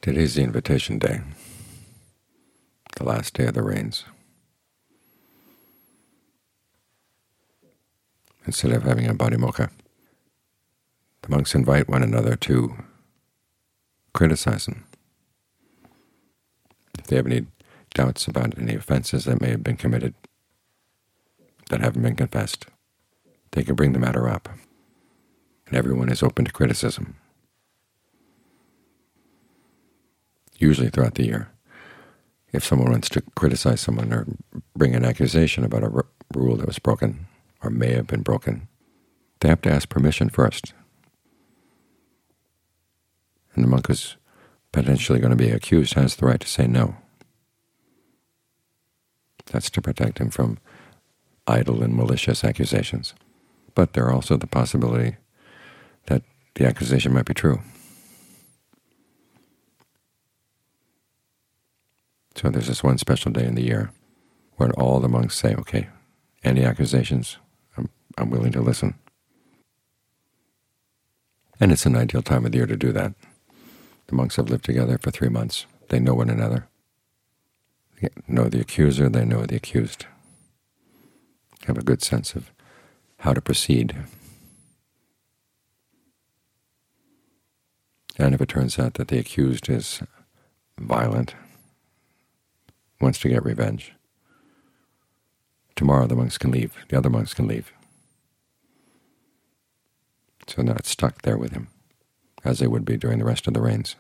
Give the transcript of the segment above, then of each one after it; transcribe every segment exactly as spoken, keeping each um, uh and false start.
Today's the invitation day, the last day of the rains. Instead of having a Patimokkha, the monks invite one another to criticize them. If they have any doubts about any offenses that may have been committed that haven't been confessed, they can bring the matter up, and everyone is open to criticism. Usually throughout the year, if someone wants to criticize someone or bring an accusation about a rule that was broken or may have been broken, they have to ask permission first. And the monk who's potentially going to be accused has the right to say no. That's to protect him from idle and malicious accusations. But there are also the possibility that the accusation might be true. So there's this one special day in the year when all the monks say, okay, any accusations, I'm, I'm willing to listen. And it's an ideal time of the year to do that. The monks have lived together for three months. They know one another. They know the accuser, they know the accused. Have a good sense of how to proceed. And if it turns out that the accused is violent, wants to get revenge, tomorrow the monks can leave, the other monks can leave. So they're not stuck there with him, as they would be during the rest of the rains.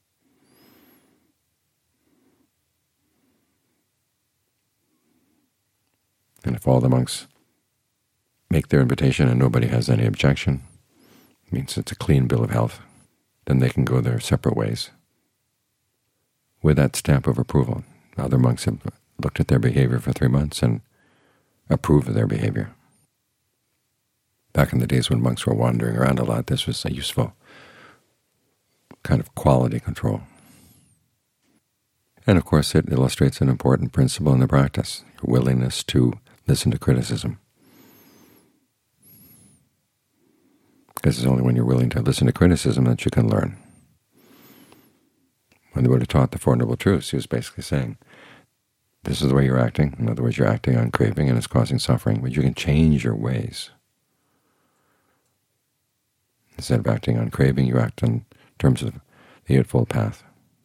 And if all the monks make their invitation and nobody has any objection, it means it's a clean bill of health, then they can go their separate ways with that stamp of approval. Other monks have looked at their behavior for three months and approved of their behavior. Back in the days when monks were wandering around a lot, this was a useful kind of quality control. And of course it illustrates an important principle in the practice, your willingness to listen to criticism. Because it's only when you're willing to listen to criticism that you can learn. When the Buddha taught the Four Noble Truths, he was basically saying, this is the way you're acting. In other words, you're acting on craving and it's causing suffering, but you can change your ways. Instead of acting on craving, you act in terms of the Eightfold Path.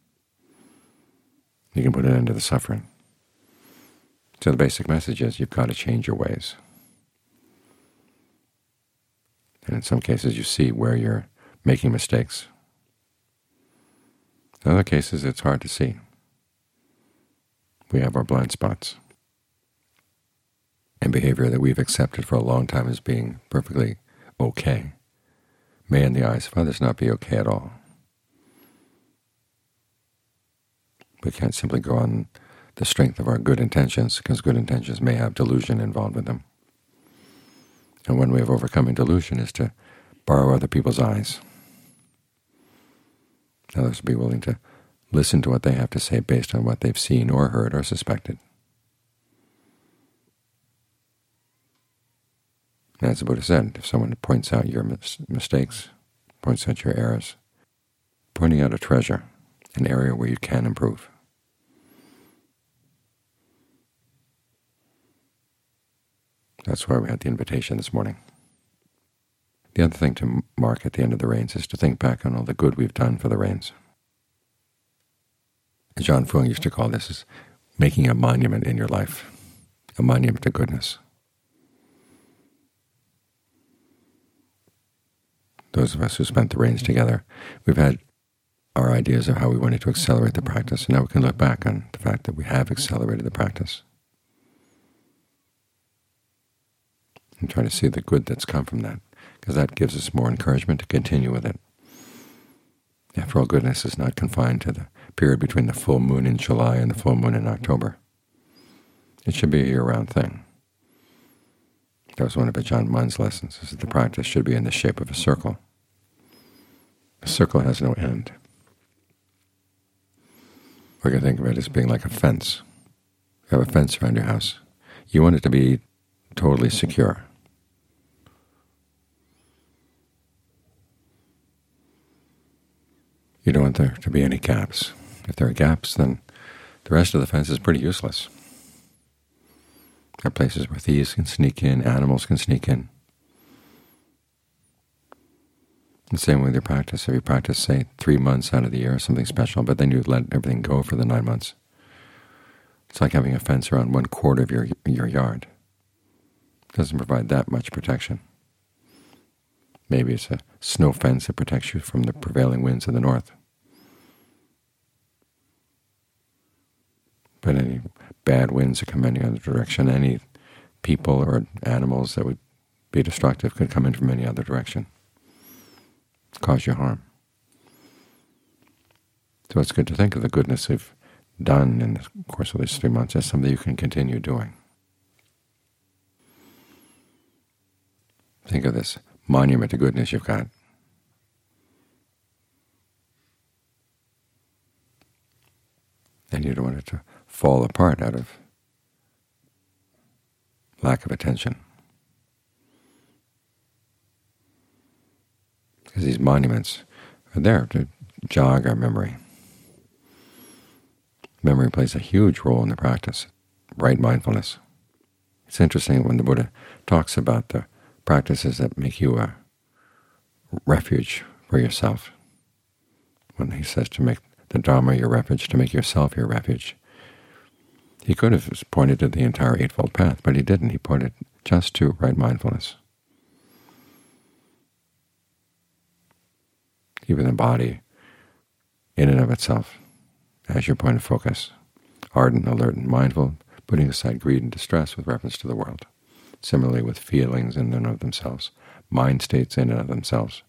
You can put an end to the suffering. So the basic message is you've got to change your ways. And in some cases you see where you're making mistakes. In other cases it's hard to see. We have our blind spots. And behavior that we've accepted for a long time as being perfectly okay may in the eyes of others not be okay at all. We can't simply go on the strength of our good intentions, because good intentions may have delusion involved with them. And one way of overcoming delusion is to borrow other people's eyes. Others be willing to listen to what they have to say based on what they've seen or heard or suspected. And as the Buddha said, if someone points out your mis mistakes, points out your errors, pointing out a treasure, an area where you can improve. That's why we had the invitation this morning. The other thing to mark at the end of the rains is to think back on all the good we've done for the rains. John Fung used to call this as making a monument in your life, a monument to goodness. Those of us who spent the rains together, we've had our ideas of how we wanted to accelerate the practice, and now we can look back on the fact that we have accelerated the practice and try to see the good that's come from that, because that gives us more encouragement to continue with it. After all, goodness is not confined to the period between the full moon in July and the full moon in October. It should be a year-round thing. That was one of Ajahn Mun's lessons, is that the practice should be in the shape of a circle. A circle has no end. We're going to think of it as being like a fence. You have a fence around your house. You want it to be totally secure. You don't want there to be any gaps. If there are gaps, then the rest of the fence is pretty useless. There are places where thieves can sneak in, animals can sneak in. The same with your practice. If you practice, say, three months out of the year, something special, but then you let everything go for the nine months. It's like having a fence around one quarter of your, your yard. It doesn't provide that much protection. Maybe it's a snow fence that protects you from the prevailing winds of the north. But any bad winds that come any other direction, any people or animals that would be destructive could come in from any other direction, cause you harm. So it's good to think of the goodness you've done in the course of these three months as something you can continue doing. Think of this monument to goodness you've got. And you don't want it to fall apart out of lack of attention. Because these monuments are there to jog our memory. Memory plays a huge role in the practice, right mindfulness. It's interesting when the Buddha talks about the practices that make you a refuge for yourself. When he says to make the Dharma your refuge, to make yourself your refuge. He could have pointed to the entire Eightfold Path, but he didn't. He pointed just to right mindfulness. Keeping the body in and of itself as your point of focus, ardent, alert, and mindful, putting aside greed and distress with reference to the world. Similarly with feelings in and of themselves, mind states in and of themselves,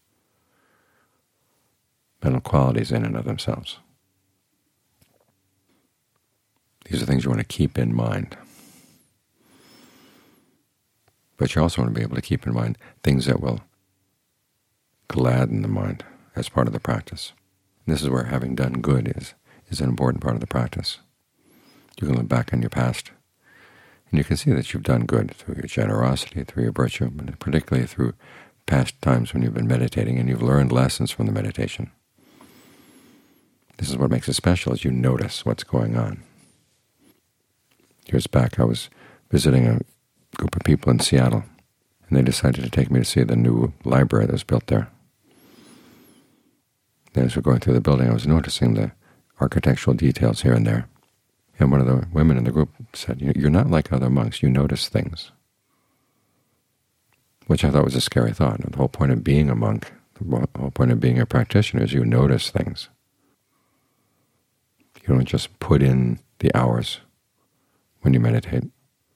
mental qualities in and of themselves. These are things you want to keep in mind. But you also want to be able to keep in mind things that will gladden the mind as part of the practice. And this is where having done good is, is an important part of the practice. You can look back on your past, and you can see that you've done good through your generosity, through your virtue, but particularly through past times when you've been meditating and you've learned lessons from the meditation. This is what makes it special, is you notice what's going on. Years back, I was visiting a group of people in Seattle, and they decided to take me to see the new library that was built there. And as we're going through the building, I was noticing the architectural details here and there. And one of the women in the group said, "You're not like other monks, you notice things," which I thought was a scary thought. The whole point of being a monk, the whole point of being a practitioner is you notice things. You don't just put in the hours when you meditate,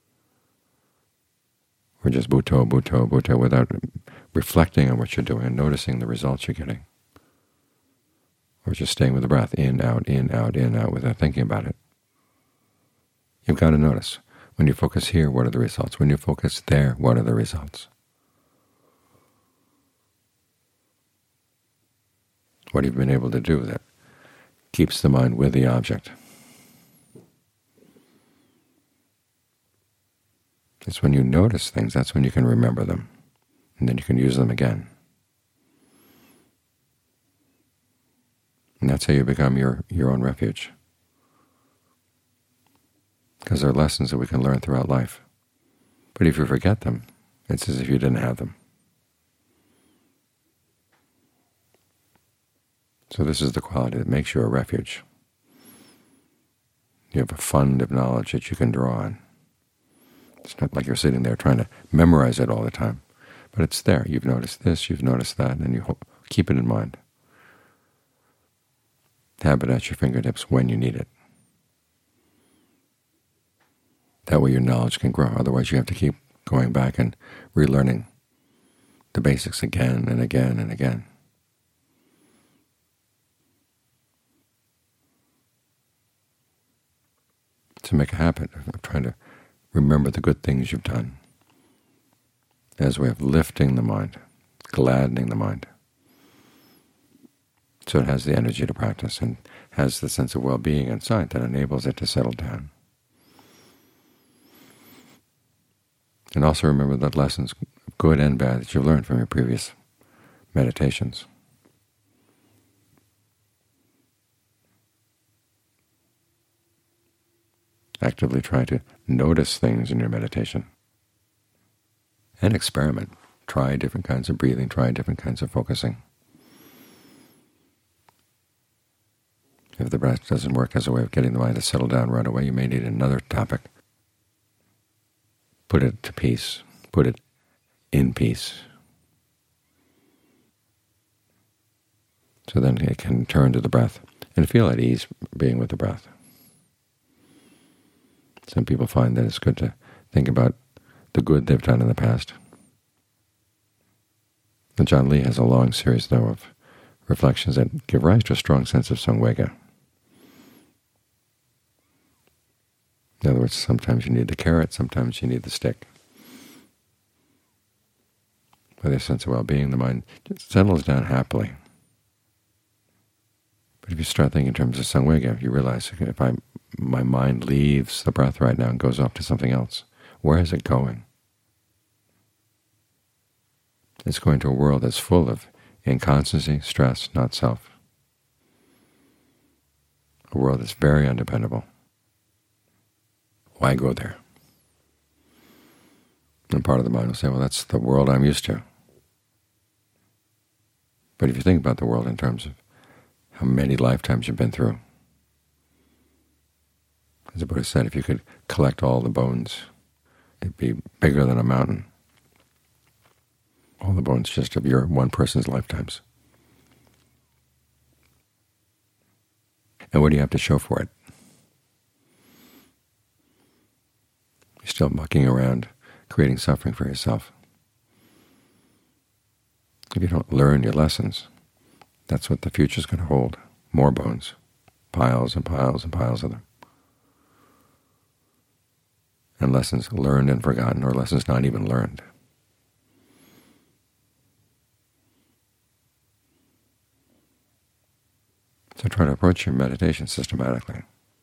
or just bhutto, bhutto, bhutto, without reflecting on what you're doing and noticing the results you're getting, or just staying with the breath, in, out, in, out, in, out, without thinking about it. You've got to notice. When you focus here, what are the results? When you focus there, what are the results? What have you been able to do that keeps the mind with the object? It's when you notice things, that's when you can remember them, and then you can use them again. And that's how you become your, your own refuge. Because they're lessons that we can learn throughout life. But if you forget them, it's as if you didn't have them. So this is the quality that makes you a refuge. You have a fund of knowledge that you can draw on. It's not like you're sitting there trying to memorize it all the time, but it's there. You've noticed this, you've noticed that, and you keep it in mind. Have it at your fingertips when you need it. That way your knowledge can grow. Otherwise you have to keep going back and relearning the basics again and again and again. To make a habit of trying to remember the good things you've done as a way of lifting the mind, gladdening the mind. So it has the energy to practice and has the sense of well-being inside that enables it to settle down. And also remember the lessons, good and bad, that you've learned from your previous meditations. actively try to notice things in your meditation and experiment. Try different kinds of breathing, try different kinds of focusing. If the breath doesn't work as a way of getting the mind to settle down right away, you may need another topic. Put it to peace. Put it in peace. So then it can turn to the breath and feel at ease being with the breath. Some people find that it's good to think about the good they've done in the past. And John Lee has a long series, though, of reflections that give rise to a strong sense of samvega. In other words, sometimes you need the carrot, sometimes you need the stick. With a sense of well-being, the mind just settles down happily. But if you start thinking in terms of samvega, you realize if I, my mind leaves the breath right now and goes off to something else, where is it going? It's going to a world that's full of inconstancy, stress, not self. A world that's very undependable. Why go there? And part of the mind will say, well, that's the world I'm used to. But if you think about the world in terms of how many lifetimes you've been through, as the Buddha said, if you could collect all the bones, it'd be bigger than a mountain. All the bones just of your one person's lifetimes. And what do you have to show for it? You're still mucking around, creating suffering for yourself. If you don't learn your lessons, that's what the future's going to hold. More bones. Piles and piles and piles of them. And lessons learned and forgotten, or lessons not even learned. So try to approach your meditation systematically.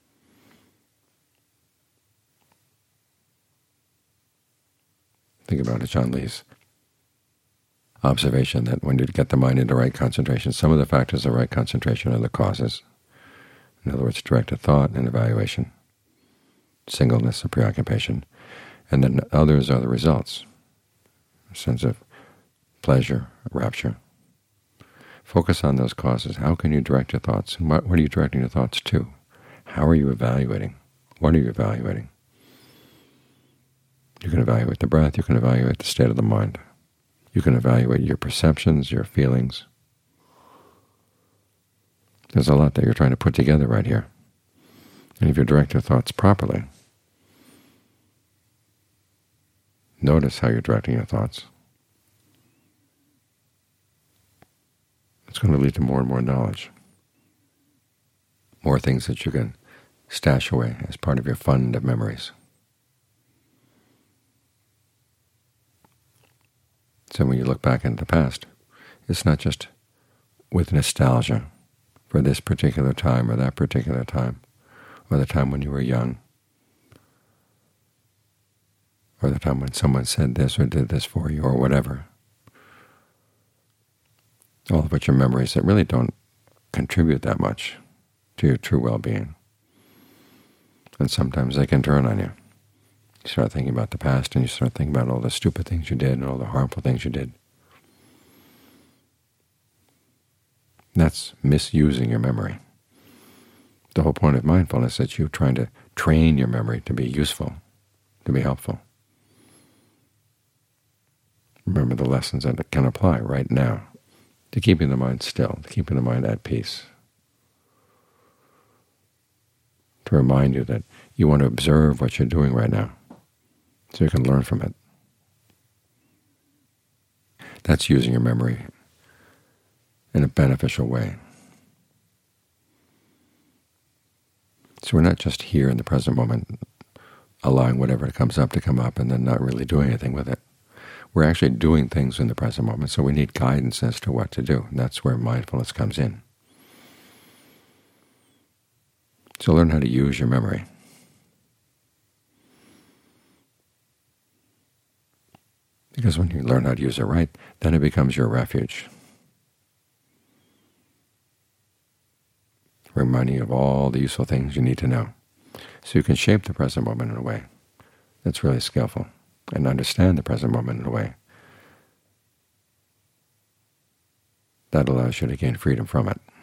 Think about it, John Lee's observation that when you get the mind into right concentration, some of the factors of right concentration are the causes. In other words, directed thought and evaluation, singleness and preoccupation, and then others are the results, a sense of pleasure, rapture. Focus on those causes. How can you direct your thoughts? And what, what are you directing your thoughts to? How are you evaluating? What are you evaluating? You can evaluate the breath. You can evaluate the state of the mind. You can evaluate your perceptions, your feelings. There's a lot that you're trying to put together right here. And if you direct your thoughts properly, notice how you're directing your thoughts. It's going to lead to more and more knowledge, more things that you can stash away as part of your fund of memories. So when you look back into the past, it's not just with nostalgia for this particular time or that particular time, or the time when you were young, or the time when someone said this or did this for you, or whatever. All of which are memories that really don't contribute that much to your true well-being. And sometimes they can turn on you. You start thinking about the past, and you start thinking about all the stupid things you did and all the harmful things you did. That's misusing your memory. The whole point of mindfulness is that you're trying to train your memory to be useful, to be helpful. Remember the lessons that can apply right now to keeping the mind still, to keeping the mind at peace. To remind you that you want to observe what you're doing right now so you can learn from it. That's using your memory in a beneficial way. So we're not just here in the present moment, allowing whatever comes up to come up and then not really doing anything with it. We're actually doing things in the present moment, so we need guidance as to what to do, and that's where mindfulness comes in. So learn how to use your memory. Because when you learn how to use it right, then it becomes your refuge. Reminding you of all the useful things you need to know. So you can shape the present moment in a way that's really skillful, and understand the present moment in a way that allows you to gain freedom from it.